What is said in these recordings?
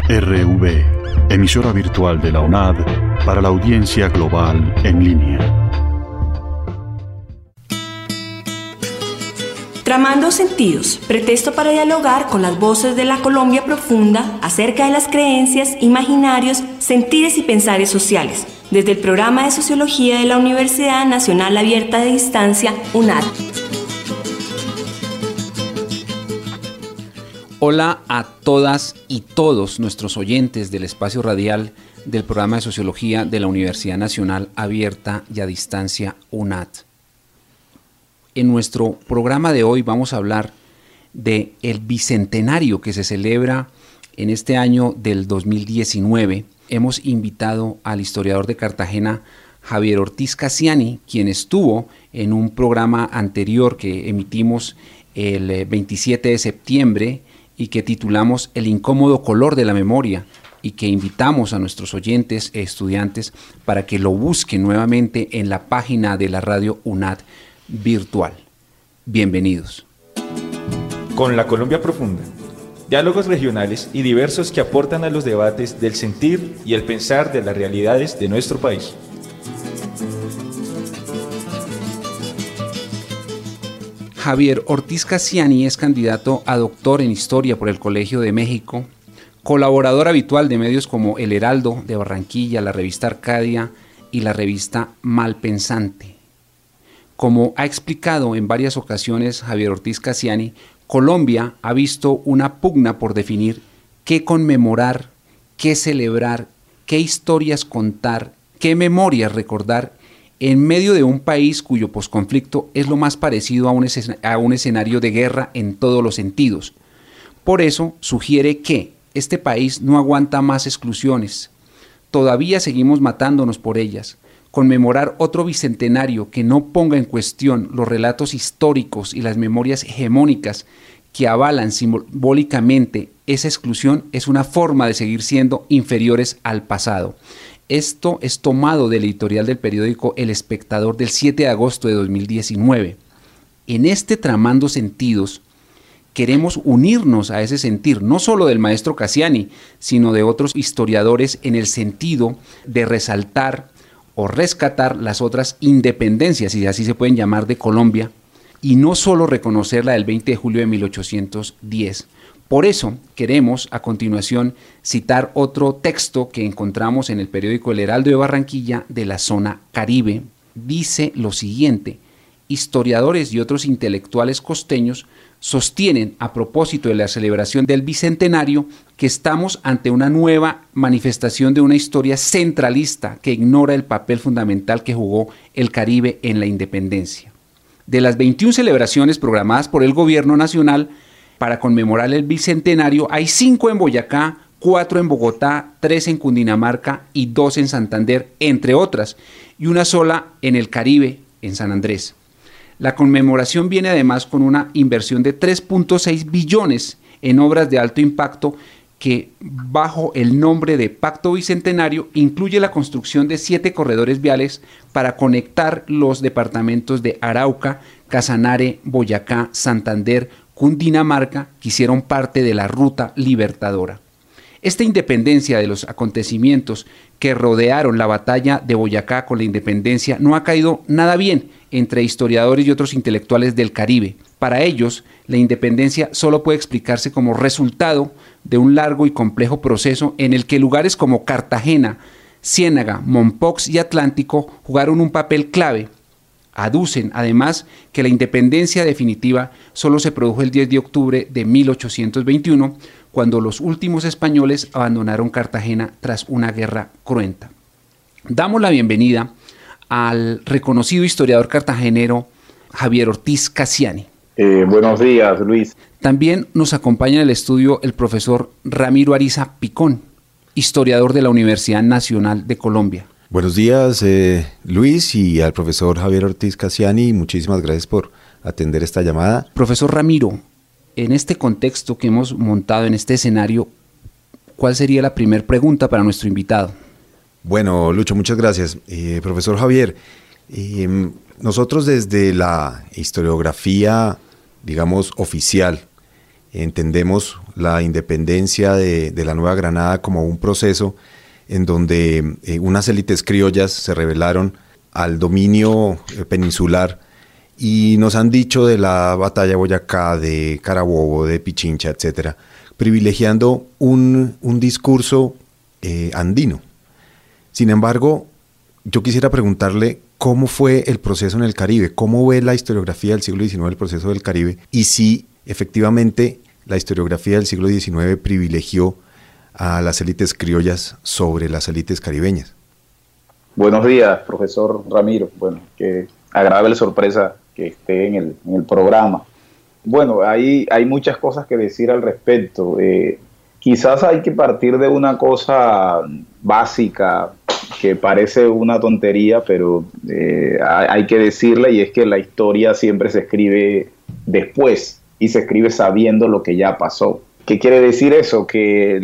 RV, emisora virtual de la UNAD para la audiencia global en línea. Tramando Sentidos, pretexto para dialogar con las voces de la Colombia profunda acerca de las creencias, imaginarios, sentires y pensares sociales, desde el programa de Sociología de la Universidad Nacional Abierta de Distancia, UNAD. Hola a todas y todos nuestros oyentes del espacio radial del programa de Sociología de la Universidad Nacional Abierta y a Distancia, UNAD. En nuestro programa de hoy vamos a hablar del bicentenario que se celebra en este año del 2019. Hemos invitado al historiador de Cartagena, Javier Ortiz Cassiani, quien estuvo en un programa anterior que emitimos el 27 de septiembre y que titulamos El incómodo color de la memoria, y que invitamos a nuestros oyentes e estudiantes para que lo busquen nuevamente en la página de la radio UNAD virtual. Bienvenidos. Con la Colombia profunda, diálogos regionales y diversos que aportan a los debates del sentir y el pensar de las realidades de nuestro país. Javier Ortiz Cassiani es candidato a doctor en Historia por el Colegio de México, colaborador habitual de medios como El Heraldo de Barranquilla, la revista Arcadia y la revista Malpensante. Como ha explicado en varias ocasiones Javier Ortiz Cassiani, Colombia ha visto una pugna por definir qué conmemorar, qué celebrar, qué historias contar, qué memorias recordar en medio de un país cuyo posconflicto es lo más parecido a un escenario de guerra en todos los sentidos. Por eso sugiere que este país no aguanta más exclusiones. Todavía seguimos matándonos por ellas. Conmemorar otro bicentenario que no ponga en cuestión los relatos históricos y las memorias hegemónicas que avalan simbólicamente esa exclusión es una forma de seguir siendo inferiores al pasado. Esto es tomado del editorial del periódico El Espectador del 7 de agosto de 2019. En este Tramando Sentidos, queremos unirnos a ese sentir, no solo del maestro Cassiani, sino de otros historiadores en el sentido de resaltar o rescatar las otras independencias, si así se pueden llamar, de Colombia, y no solo reconocer la del 20 de julio de 1810. Por eso queremos a continuación citar otro texto que encontramos en el periódico El Heraldo de Barranquilla de la zona Caribe. Dice lo siguiente: historiadores y otros intelectuales costeños sostienen a propósito de la celebración del bicentenario que estamos ante una nueva manifestación de una historia centralista que ignora el papel fundamental que jugó el Caribe en la independencia. De las 21 celebraciones programadas por el gobierno nacional para conmemorar el bicentenario, hay 5 en Boyacá, 4 en Bogotá, 3 en Cundinamarca y 2 en Santander, entre otras, y una sola en el Caribe, en San Andrés. La conmemoración viene además con una inversión de 3.6 billones en obras de alto impacto que, bajo el nombre de Pacto Bicentenario, incluye la construcción de 7 corredores viales para conectar los departamentos de Arauca, Casanare, Boyacá, Santander, Cundinamarca, que hicieron parte de la Ruta Libertadora. Esta independencia de los acontecimientos que rodearon la batalla de Boyacá con la independencia no ha caído nada bien entre historiadores y otros intelectuales del Caribe. Para ellos, la independencia solo puede explicarse como resultado de un largo y complejo proceso en el que lugares como Cartagena, Ciénaga, Mompox y Atlántico jugaron un papel clave. Aducen, además, que la independencia definitiva solo se produjo el 10 de octubre de 1821, cuando los últimos españoles abandonaron Cartagena tras una guerra cruenta. Damos la bienvenida al reconocido historiador cartagenero Javier Ortiz Cassiani. Buenos días, Luis. También nos acompaña en el estudio el profesor Ramiro Ariza Picón, historiador de la Universidad Nacional de Colombia. Buenos días, Luis, y al profesor Javier Ortiz Cassiani. Muchísimas gracias por atender esta llamada. Profesor Ramiro, en este contexto que hemos montado, en este escenario, ¿cuál sería la primera pregunta para nuestro invitado? Bueno, Lucho, muchas gracias. Profesor Javier, nosotros desde la historiografía, digamos, oficial, entendemos la independencia de la Nueva Granada como un proceso en donde unas élites criollas se rebelaron al dominio peninsular y nos han dicho de la batalla de Boyacá, de Carabobo, de Pichincha, etcétera, privilegiando un discurso andino. Sin embargo, yo quisiera preguntarle cómo fue el proceso en el Caribe, cómo ve la historiografía del siglo XIX el proceso del Caribe y si efectivamente la historiografía del siglo XIX privilegió a las élites criollas sobre las élites caribeñas. Buenos días, profesor Ramiro. Bueno, qué agradable sorpresa que esté en el programa. Bueno, hay muchas cosas que decir al respecto. Quizás hay que partir de una cosa básica que parece una tontería, pero hay que decirla, y es que la historia siempre se escribe después y se escribe sabiendo lo que ya pasó. ¿Qué quiere decir eso? Que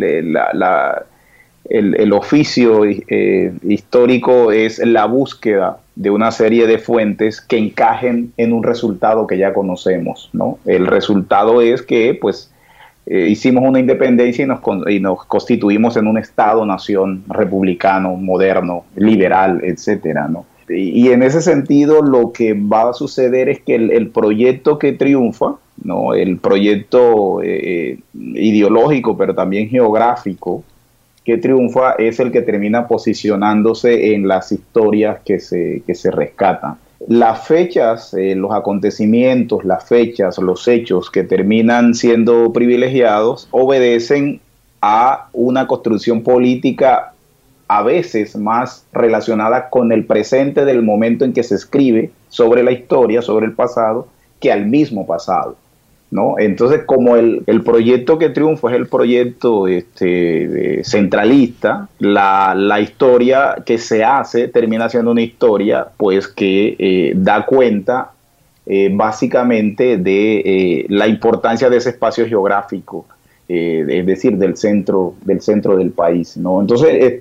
el oficio histórico es la búsqueda de una serie de fuentes que encajen en un resultado que ya conocemos, ¿no? El resultado es que pues hicimos una independencia y nos constituimos en un Estado-nación republicano, moderno, liberal, etcétera, ¿no? Y en ese sentido lo que va a suceder es que el proyecto que triunfa, ¿no? El proyecto ideológico, pero también geográfico que triunfa, es el que termina posicionándose en las historias que se rescatan. Las fechas, los acontecimientos, las fechas, los hechos que terminan siendo privilegiados obedecen a una construcción política a veces más relacionada con el presente del momento en que se escribe sobre la historia, sobre el pasado, que al mismo pasado, ¿no? Entonces, como el proyecto que triunfa es el proyecto centralista, la historia que se hace termina siendo una historia pues que da cuenta básicamente de la importancia de ese espacio geográfico, es decir, del centro del país, ¿no? Entonces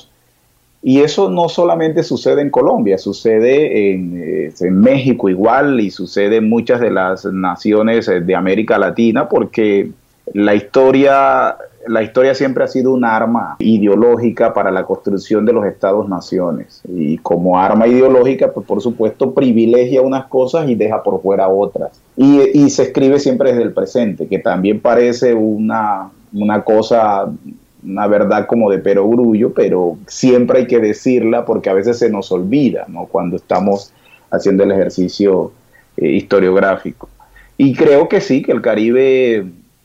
y eso no solamente sucede en Colombia, sucede en México igual, y sucede en muchas de las naciones de América Latina, porque la historia siempre ha sido un arma ideológica para la construcción de los estados-naciones. Y como arma ideológica, pues por supuesto privilegia unas cosas y deja por fuera otras. Y se escribe siempre desde el presente, que también parece una cosa, una verdad como de perogrullo, pero siempre hay que decirla porque a veces se nos olvida, ¿no? Cuando estamos haciendo el ejercicio historiográfico. Y creo que sí, que el Caribe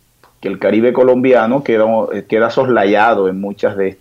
colombiano queda soslayado en muchas de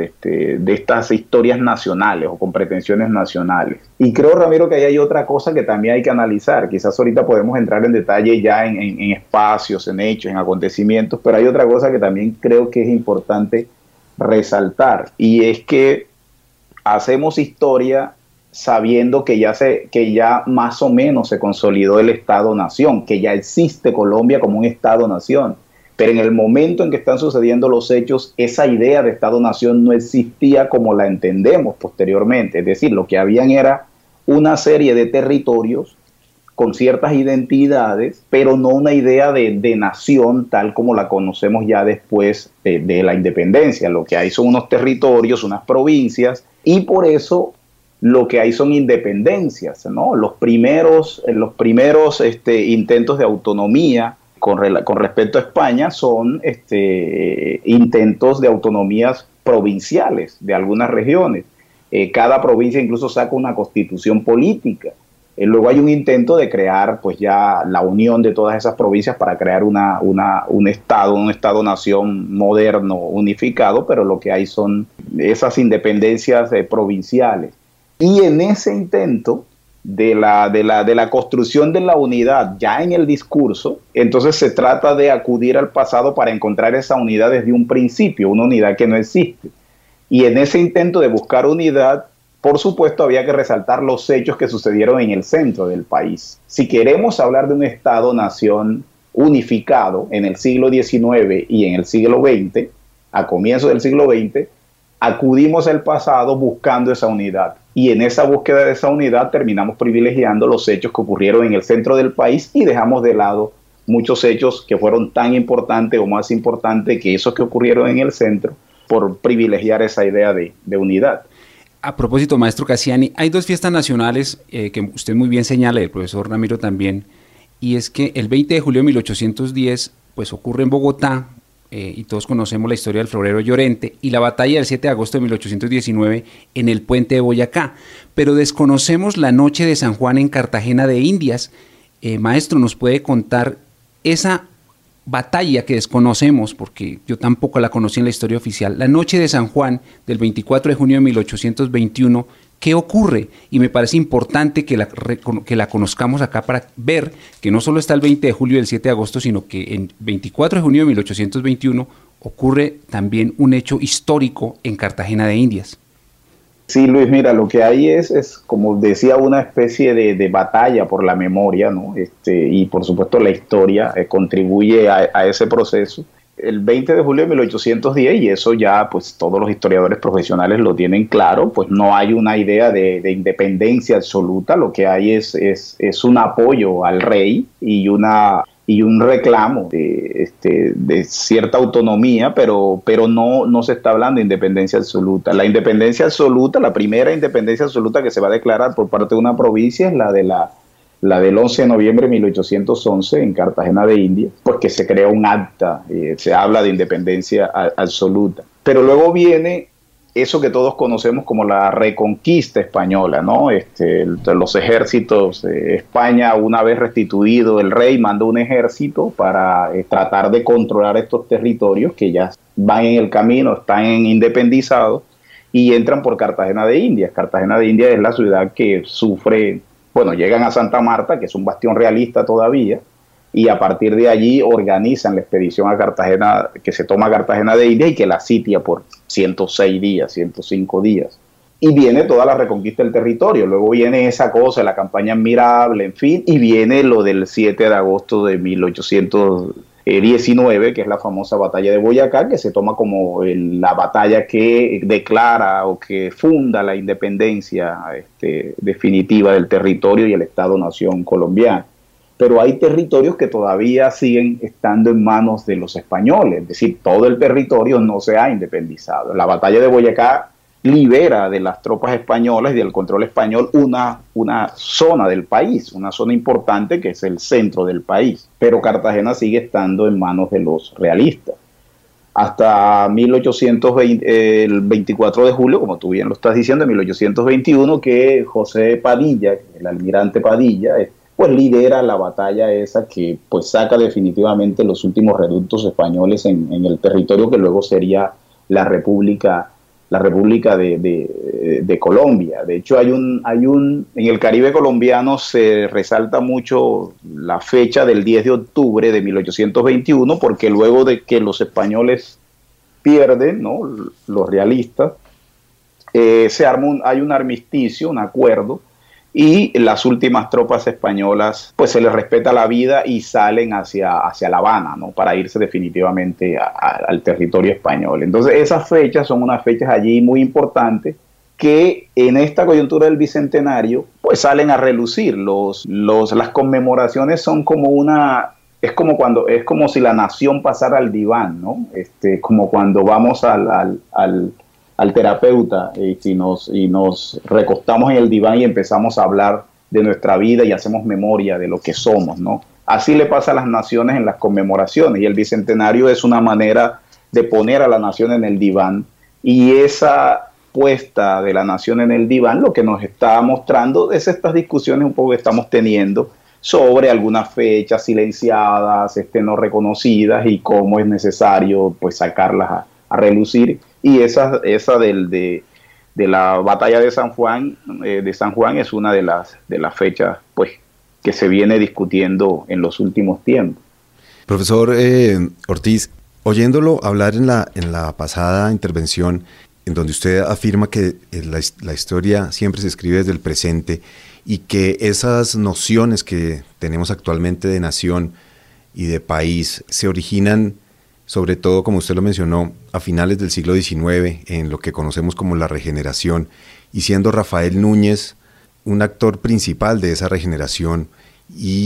estas historias nacionales o con pretensiones nacionales. Y creo, Ramiro, que ahí hay otra cosa que también hay que analizar. Quizás ahorita podemos entrar en detalle ya en espacios, en hechos, en acontecimientos, pero hay otra cosa que también creo que es importante resaltar, y es que hacemos historia sabiendo que ya más o menos se consolidó el Estado-Nación, que ya existe Colombia como un Estado-Nación. Pero en el momento en que están sucediendo los hechos, esa idea de Estado-Nación no existía como la entendemos posteriormente. Es decir, lo que habían era una serie de territorios con ciertas identidades, pero no una idea de nación tal como la conocemos ya después de la independencia. Lo que hay son unos territorios, unas provincias, y por eso lo que hay son independencias, ¿no? Los primeros intentos de autonomía con respecto a España son intentos de autonomías provinciales de algunas regiones. Cada provincia incluso saca una constitución política. Luego hay un intento de crear pues ya la unión de todas esas provincias para crear un Estado-nación moderno, unificado, pero lo que hay son esas independencias provinciales. Y en ese intento de la construcción de la unidad ya en el discurso, entonces se trata de acudir al pasado para encontrar esa unidad desde un principio, una unidad que no existe. Y en ese intento de buscar unidad, por supuesto, había que resaltar los hechos que sucedieron en el centro del país. Si queremos hablar de un Estado-nación unificado en el siglo XIX y en el siglo XX, a comienzos del siglo XX, acudimos al pasado buscando esa unidad. Y en esa búsqueda de esa unidad terminamos privilegiando los hechos que ocurrieron en el centro del país y dejamos de lado muchos hechos que fueron tan importantes o más importantes que esos que ocurrieron en el centro por privilegiar esa idea de unidad. A propósito, maestro Cassiani, hay dos fiestas nacionales que usted muy bien señala, y el profesor Ramiro también, y es que el 20 de julio de 1810 pues ocurre en Bogotá, y todos conocemos la historia del florero Llorente, y la batalla del 7 de agosto de 1819 en el puente de Boyacá, pero desconocemos la noche de San Juan en Cartagena de Indias. Maestro, ¿nos puede contar esa batalla que desconocemos, porque yo tampoco la conocí en la historia oficial, la noche de San Juan del 24 de junio de 1821, qué ocurre? Y me parece importante que la conozcamos acá para ver que no solo está el 20 de julio y el 7 de agosto, sino que en 24 de junio de 1821 ocurre también un hecho histórico en Cartagena de Indias. Sí, Luis, mira, lo que hay es como decía, una especie de batalla por la memoria, ¿no? Y por supuesto la historia contribuye a ese proceso. El 20 de julio de 1810, y eso ya pues todos los historiadores profesionales lo tienen claro, pues no hay una idea de independencia absoluta, lo que hay es un apoyo al rey y un reclamo de cierta autonomía, pero no se está hablando de independencia absoluta. La independencia absoluta, la primera independencia absoluta que se va a declarar por parte de una provincia es la del 11 de noviembre de 1811 en Cartagena de Indias, porque se crea un acta, se habla de independencia absoluta. Pero luego viene eso que todos conocemos como la reconquista española, ¿no? Los ejércitos, España, una vez restituido el rey, mandó un ejército para tratar de controlar estos territorios que ya van en el camino, están independizados, y entran por Cartagena de Indias. Cartagena de Indias es la ciudad que sufre, bueno, llegan a Santa Marta, que es un bastión realista todavía, y a partir de allí organizan la expedición a Cartagena, que se toma Cartagena de Indias y que la sitia por 106 días, 105 días. Y viene toda la reconquista del territorio, luego viene esa cosa, la campaña admirable, en fin, y viene lo del 7 de agosto de 1819, que es la famosa batalla de Boyacá, que se toma como la batalla que declara o que funda la independencia definitiva del territorio y el Estado-Nación colombiano. Pero hay territorios que todavía siguen estando en manos de los españoles, es decir, todo el territorio no se ha independizado. La batalla de Boyacá libera de las tropas españolas y del control español una zona del país, una zona importante que es el centro del país, pero Cartagena sigue estando en manos de los realistas. Hasta 1820, el 24 de julio, como tú bien lo estás diciendo, en 1821, que José Padilla, el almirante Padilla, pues lidera la batalla esa que pues saca definitivamente los últimos reductos españoles en el territorio que luego sería la República de Colombia. De hecho, en el Caribe colombiano se resalta mucho la fecha del 10 de octubre de 1821, porque luego de que los españoles pierden, ¿no?, los realistas, hay un armisticio, un acuerdo, y las últimas tropas españolas pues se les respeta la vida y salen hacia La Habana, ¿no?, para irse definitivamente al territorio español. Entonces esas fechas son unas fechas allí muy importantes que en esta coyuntura del Bicentenario pues salen a relucir. Las conmemoraciones son como es como si la nación pasara al diván, ¿no? Como cuando vamos al terapeuta y nos recostamos en el diván y empezamos a hablar de nuestra vida y hacemos memoria de lo que somos, ¿no? Así le pasa a las naciones en las conmemoraciones, y el Bicentenario es una manera de poner a la nación en el diván, y esa puesta de la nación en el diván lo que nos está mostrando es estas discusiones un poco que estamos teniendo sobre algunas fechas silenciadas, no reconocidas, y cómo es necesario pues sacarlas a relucir. Y esa de la batalla de San Juan es una de las fechas pues que se viene discutiendo en los últimos tiempos. Profesor Ortiz, oyéndolo hablar en la pasada intervención, en donde usted afirma que la historia siempre se escribe desde el presente y que esas nociones que tenemos actualmente de nación y de país se originan, sobre todo, como usted lo mencionó, a finales del siglo XIX, en lo que conocemos como la regeneración, y siendo Rafael Núñez un actor principal de esa regeneración y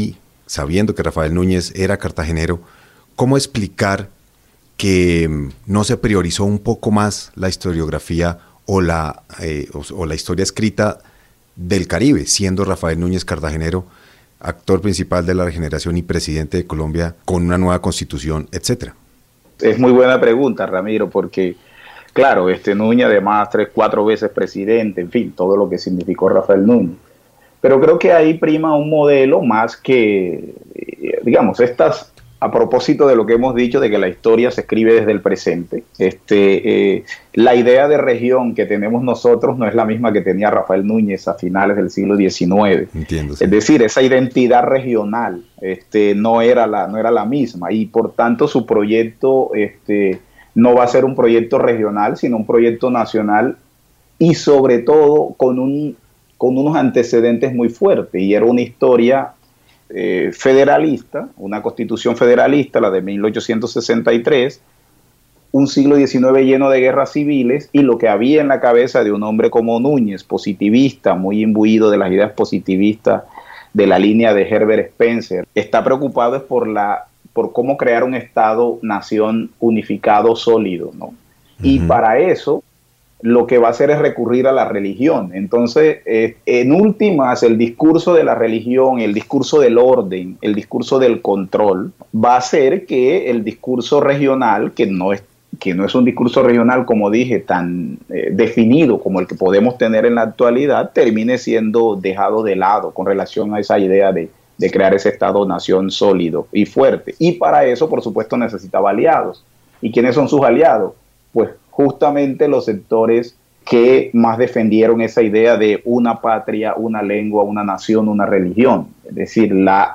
sabiendo que Rafael Núñez era cartagenero, ¿cómo explicar que no se priorizó un poco más la historiografía o la historia escrita del Caribe, siendo Rafael Núñez cartagenero actor principal de la regeneración y presidente de Colombia con una nueva constitución, etcétera? Es muy buena pregunta, Ramiro, porque claro, Núñez además 3-4 veces presidente, en fin, todo lo que significó Rafael Núñez. Pero creo que ahí prima un modelo más que, digamos, a propósito de lo que hemos dicho de que la historia se escribe desde el presente, la idea de región que tenemos nosotros no es la misma que tenía Rafael Núñez a finales del siglo XIX. Entiendo, sí. Es decir, esa identidad regional no era la misma, y por tanto su proyecto no va a ser un proyecto regional, sino un proyecto nacional, y sobre todo con unos antecedentes muy fuertes, y era una historia federalista, una constitución federalista, la de 1863, un siglo XIX lleno de guerras civiles, y lo que había en la cabeza de un hombre como Núñez, positivista, muy imbuido de las ideas positivistas de la línea de Herbert Spencer, está preocupado es por cómo crear un Estado-nación unificado sólido, ¿no? Uh-huh. Y para eso lo que va a hacer es recurrir a la religión. Entonces, en últimas, el discurso de la religión, el discurso del orden, el discurso del control, va a hacer que el discurso regional, que no es un discurso regional, como dije, tan definido como el que podemos tener en la actualidad, termine siendo dejado de lado con relación a esa idea de crear ese Estado-nación sólido y fuerte. Y para eso, por supuesto, necesitaba aliados. ¿Y quiénes son sus aliados? Pues justamente los sectores que más defendieron esa idea de una patria, una lengua, una nación, una religión. Es decir,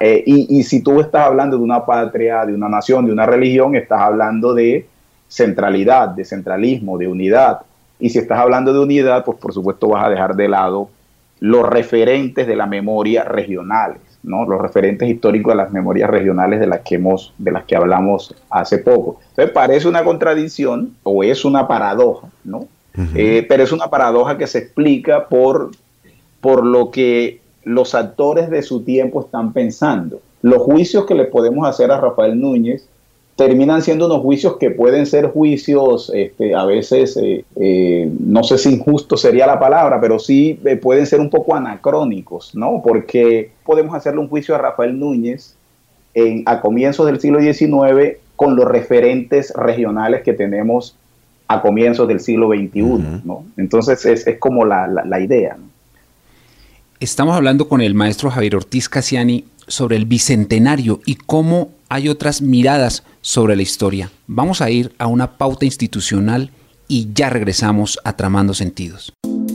y si tú estás hablando de una patria, de una nación, de una religión, estás hablando de centralidad, de centralismo, de unidad. Y si estás hablando de unidad, pues por supuesto vas a dejar de lado los referentes de la memoria regionales, ¿no? Los referentes históricos de las memorias regionales de las que hablamos hace poco. Entonces parece una contradicción o es una paradoja, ¿no? Uh-huh. Pero es una paradoja que se explica por lo que los actores de su tiempo están pensando. Los juicios que le podemos hacer a Rafael Núñez terminan siendo unos juicios que pueden ser juicios a veces, no sé si injusto sería la palabra, pero sí pueden ser un poco anacrónicos, ¿no? Porque podemos hacerle un juicio a Rafael Núñez a comienzos del siglo XIX con los referentes regionales que tenemos a comienzos del siglo XXI, uh-huh. ¿no? Entonces es como la idea, ¿no? Estamos hablando con el maestro Javier Ortiz Cassiani sobre el Bicentenario y cómo hay otras miradas sobre la historia. Vamos a ir a una pauta institucional y ya regresamos a Tramando Sentidos.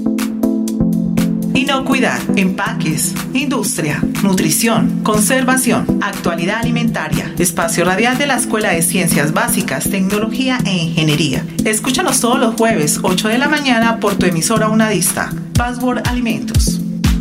Inocuidad, empaques, industria, nutrición, conservación, actualidad alimentaria. Espacio radial de la Escuela de Ciencias Básicas, Tecnología e Ingeniería. Escúchanos todos los jueves, 8 de la mañana, por tu emisora unadista. Password Alimentos.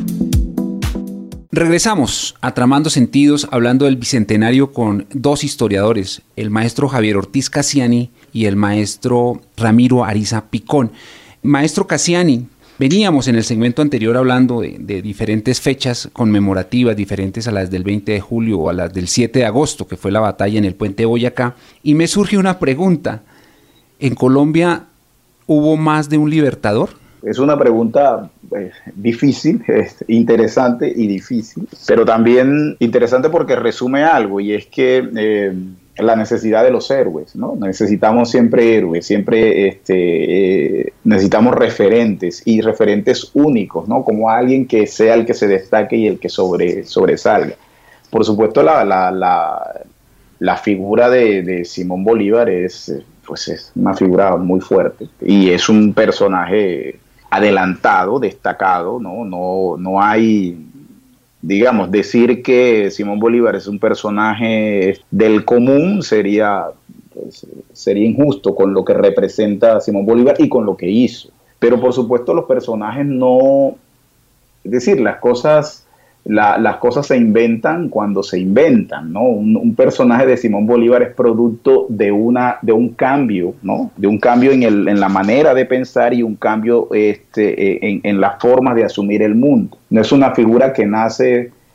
Regresamos a Tramando Sentidos hablando del Bicentenario con dos historiadores, el maestro Javier Ortiz Cassiani y el maestro Ramiro Ariza Picón. Maestro Cassiani, veníamos en el segmento anterior hablando de diferentes fechas conmemorativas, diferentes a las del 20 de julio o a las del 7 de agosto, que fue la batalla en el puente de Boyacá, y me surge una pregunta. ¿En Colombia hubo más de un libertador? Es una pregunta difícil, interesante y difícil, pero también interesante porque resume algo, y es que la necesidad de los héroes, ¿no? Necesitamos siempre héroes, siempre necesitamos referentes y referentes únicos, ¿no? Como alguien que sea el que se destaque y el que sobresalga. Por supuesto, la figura de Simón Bolívar es una figura muy fuerte y es un personaje adelantado, destacado, no hay, digamos, decir que Simón Bolívar es un personaje del común sería injusto con lo que representa Simón Bolívar y con lo que hizo. Pero por supuesto los personajes no, es decir, las cosas se inventan cuando se inventan, ¿no? Un personaje de Simón Bolívar es producto de un cambio, ¿no? De un cambio en la manera de pensar y un cambio en las formas de asumir el mundo. No es una figura que nace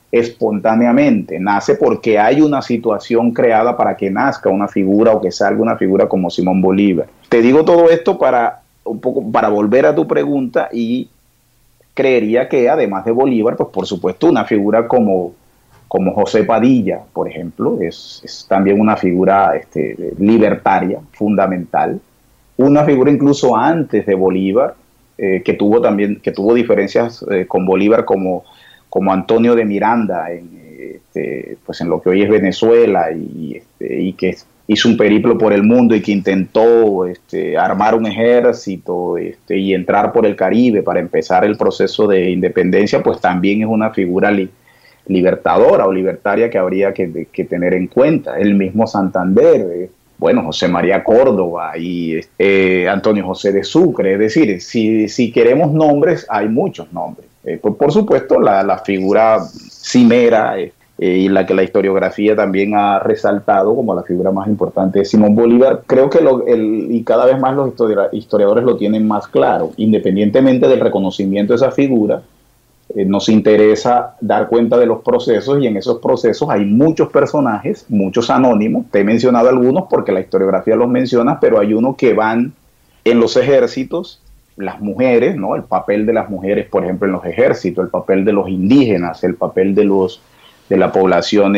espontáneamente, nace porque hay una situación creada para que nazca una figura o que salga una figura como Simón Bolívar. Te digo todo esto para volver a tu pregunta, y creería que además de Bolívar, pues por supuesto una figura como José Padilla, por ejemplo, es también una figura libertaria, fundamental, una figura incluso antes de Bolívar, que tuvo diferencias con Bolívar, como Antonio de Miranda pues en lo que hoy es Venezuela, y que hizo un periplo por el mundo y que intentó armar un ejército y entrar por el Caribe para empezar el proceso de independencia. Pues también es una figura libertadora o libertaria que habría que tener en cuenta. El mismo Santander, José María Córdoba y Antonio José de Sucre. Es decir, si queremos nombres, hay muchos nombres. Pues por supuesto la figura cimera y la que la historiografía también ha resaltado como la figura más importante de Simón Bolívar, creo que y cada vez más los historiadores lo tienen más claro. Independientemente del reconocimiento de esa figura, nos interesa dar cuenta de los procesos, y en esos procesos hay muchos personajes, muchos anónimos. Te he mencionado algunos porque la historiografía los menciona, pero hay unos que van en los ejércitos, las mujeres, ¿no? El papel de las mujeres, por ejemplo, en los ejércitos, el papel de los indígenas, el papel de la población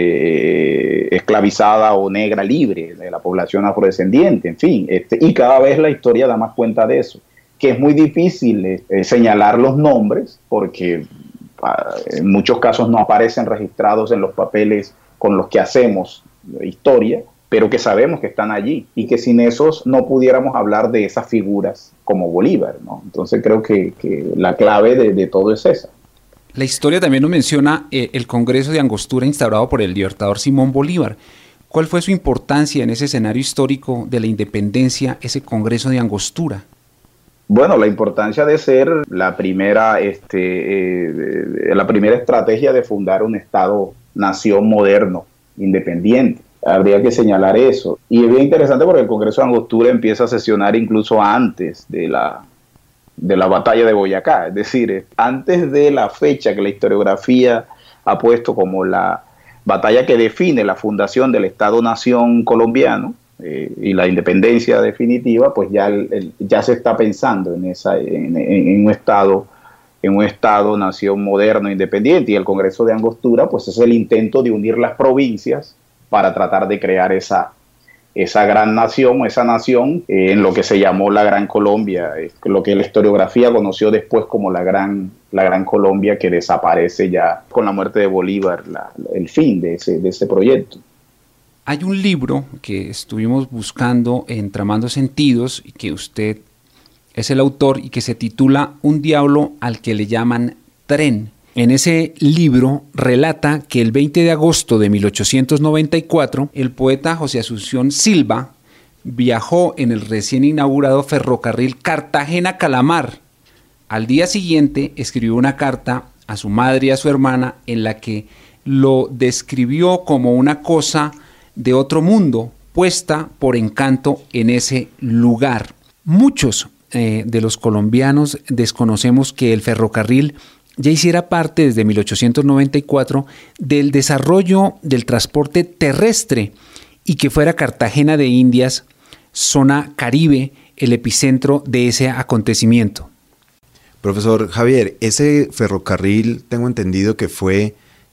esclavizada o negra libre, de la población afrodescendiente, en fin, y cada vez la historia da más cuenta de eso, que es muy difícil señalar los nombres, porque en muchos casos no aparecen registrados en los papeles con los que hacemos historia, pero que sabemos que están allí, y que sin esos no pudiéramos hablar de esas figuras como Bolívar, ¿no? Entonces creo que la clave de todo es esa. La historia también nos menciona el Congreso de Angostura instaurado por el libertador Simón Bolívar. ¿Cuál fue su importancia en ese escenario histórico de la independencia, ese Congreso de Angostura? Bueno, la importancia de ser la primera estrategia de fundar un Estado-nación moderno, independiente. Habría que señalar eso. Y es bien interesante porque el Congreso de Angostura empieza a sesionar incluso antes de la batalla de Boyacá, es decir, antes de la fecha que la historiografía ha puesto como la batalla que define la fundación del Estado-Nación colombiano y la independencia definitiva, pues ya se está pensando en un Estado-Nación moderno, independiente, y el Congreso de Angostura pues es el intento de unir las provincias para tratar de crear esa gran nación, en lo que se llamó la Gran Colombia, lo que la historiografía conoció después como la Gran Colombia, que desaparece ya con la muerte de Bolívar, el fin de ese proyecto. Hay un libro que estuvimos buscando en Tramando Sentidos, y que usted es el autor, y que se titula Un diablo al que le llaman tren. En ese libro relata que el 20 de agosto de 1894, el poeta José Asunción Silva viajó en el recién inaugurado ferrocarril Cartagena-Calamar. Al día siguiente escribió una carta a su madre y a su hermana en la que lo describió como una cosa de otro mundo, puesta por encanto en ese lugar. Muchos de los colombianos desconocemos que el ferrocarril ya hiciera parte desde 1894 del desarrollo del transporte terrestre, y que fuera Cartagena de Indias, zona Caribe, el epicentro de ese acontecimiento. Profesor Javier, ese ferrocarril tengo entendido que fue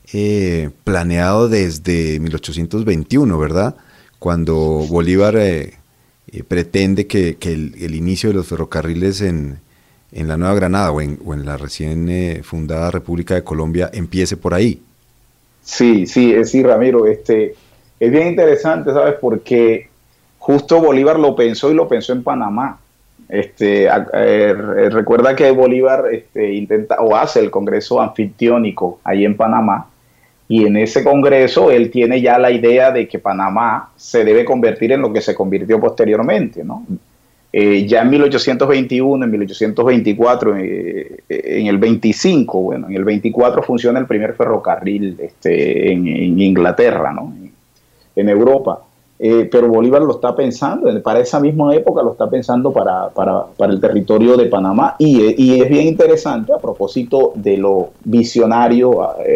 planeado desde 1821, ¿verdad? Cuando Bolívar pretende que el inicio de los ferrocarriles en la Nueva Granada o en la recién fundada República de Colombia empiece por ahí. Sí, Ramiro, es bien interesante, ¿sabes? Porque justo Bolívar lo pensó en Panamá. Recuerda que Bolívar intenta o hace el Congreso Anfictiónico ahí en Panamá, y en ese Congreso él tiene ya la idea de que Panamá se debe convertir en lo que se convirtió posteriormente, ¿no? Ya en 1821, en 1824, en el 25, en el 24 funciona el primer ferrocarril en Inglaterra, ¿no? En Europa. Pero Bolívar lo está pensando, para esa misma época lo está pensando para el territorio de Panamá, y es bien interesante a propósito de lo visionario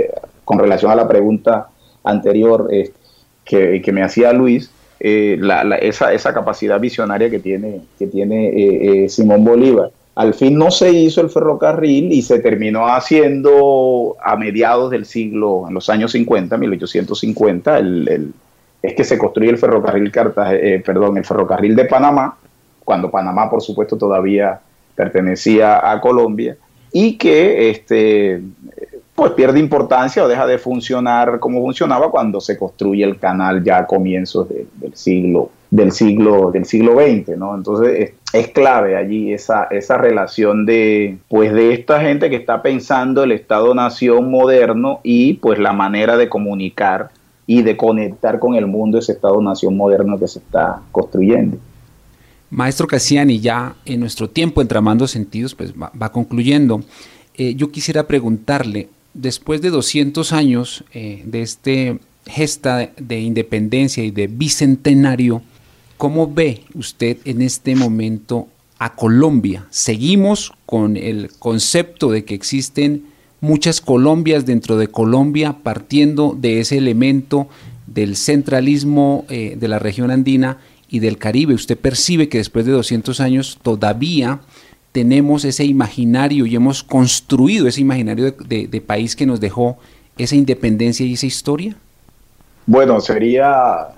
con relación a la pregunta anterior que me hacía Luis, esa capacidad visionaria que tiene Simón Bolívar. Al fin no se hizo el ferrocarril y se terminó haciendo a mediados del siglo, en los años 50, 1850, es que se construye el ferrocarril el ferrocarril de Panamá, cuando Panamá, por supuesto, todavía pertenecía a Colombia, y que pues pierde importancia o deja de funcionar como funcionaba cuando se construye el canal ya a comienzos del siglo XX, ¿no? Entonces es clave allí esa relación de esta gente que está pensando el Estado-Nación moderno y pues la manera de comunicar y de conectar con el mundo ese Estado-Nación moderno que se está construyendo. Maestro Cassiani, ya en nuestro tiempo en Tramando Sentidos pues va concluyendo. Yo quisiera preguntarle, después de 200 años de este gesta de independencia y de bicentenario, ¿cómo ve usted en este momento a Colombia? ¿Seguimos con el concepto de que existen muchas Colombias dentro de Colombia, partiendo de ese elemento del centralismo de la región andina y del Caribe? ¿Usted percibe que después de 200 años todavía tenemos ese imaginario y hemos construido ese imaginario de país que nos dejó esa independencia y esa historia? Bueno, sería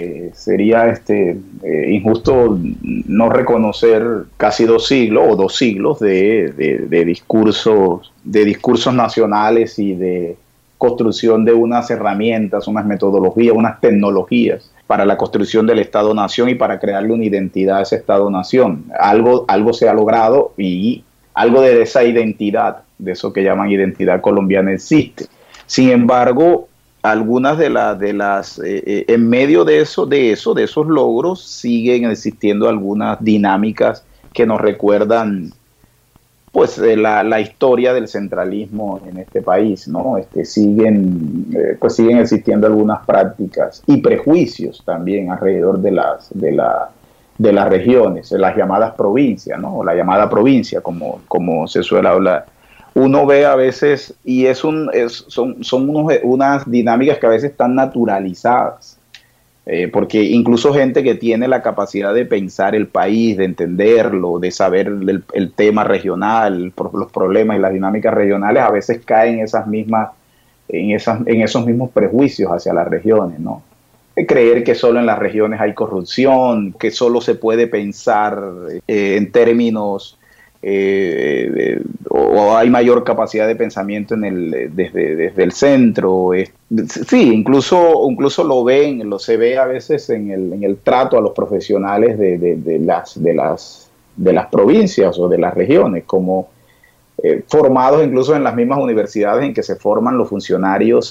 injusto no reconocer casi 2 siglos de discursos nacionales y de construcción de unas herramientas, unas metodologías, unas tecnologías para la construcción del Estado-Nación y para crearle una identidad a ese Estado-Nación. Algo se ha logrado y algo de esa identidad, de eso que llaman identidad colombiana, existe. Sin embargo, algunas de las en medio de esos logros siguen existiendo algunas dinámicas que nos recuerdan pues la historia del centralismo en este país, ¿no? Siguen existiendo algunas prácticas y prejuicios también alrededor de las regiones, las llamadas provincias, ¿no? O la llamada provincia, como se suele hablar. Uno ve a veces, y son unas dinámicas que a veces están naturalizadas, porque incluso gente que tiene la capacidad de pensar el país, de entenderlo, de saber el tema regional, los problemas y las dinámicas regionales, a veces caen en esos mismos prejuicios hacia las regiones, ¿no? Creer que solo en las regiones hay corrupción, que solo se puede pensar en términos o hay mayor capacidad de pensamiento desde el centro. Sí, incluso se ve a veces en el trato a los profesionales de las provincias o de las regiones, como formados incluso en las mismas universidades en que se forman los funcionarios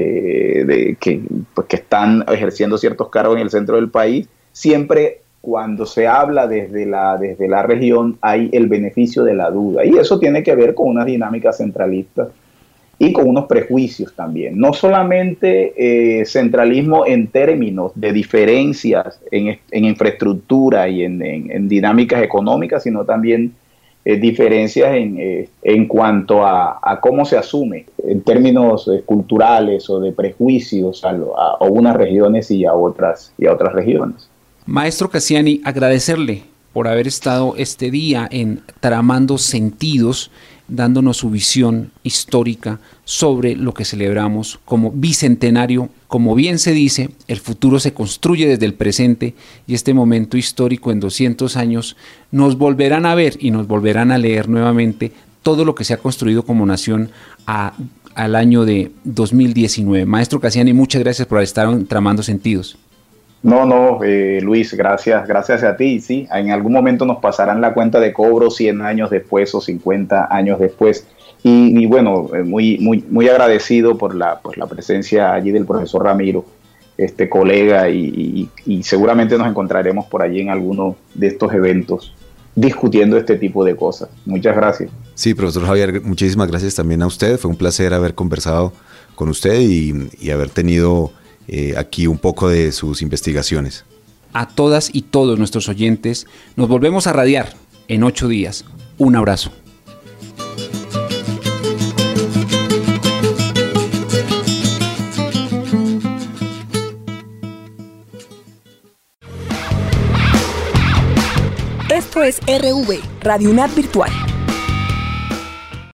que están ejerciendo ciertos cargos en el centro del país. Siempre cuando se habla desde la región hay el beneficio de la duda, y eso tiene que ver con unas dinámicas centralistas y con unos prejuicios también. No solamente centralismo en términos de diferencias en infraestructura y en dinámicas económicas, sino también diferencias en cuanto a cómo se asume en términos culturales o de prejuicios a unas regiones y a otras regiones. Maestro Cassiani, agradecerle por haber estado este día en Tramando Sentidos, dándonos su visión histórica sobre lo que celebramos como bicentenario. Como bien se dice, el futuro se construye desde el presente, y este momento histórico en 200 años nos volverán a ver y nos volverán a leer nuevamente todo lo que se ha construido como nación al año de 2019. Maestro Cassiani, muchas gracias por estar en Tramando Sentidos. No, Luis, gracias a ti. Sí, en algún momento nos pasarán la cuenta de cobro 100 años después o 50 años después. Y bueno, muy agradecido por la presencia allí del profesor Ramiro, colega, y seguramente nos encontraremos por allí en alguno de estos eventos discutiendo este tipo de cosas. Muchas gracias. Sí, profesor Javier, muchísimas gracias también a usted. Fue un placer haber conversado con usted y haber tenido aquí un poco de sus investigaciones. A todas y todos nuestros oyentes, nos volvemos a radiar en 8 días. Un abrazo. Esto es RV, Radio UNAD Virtual.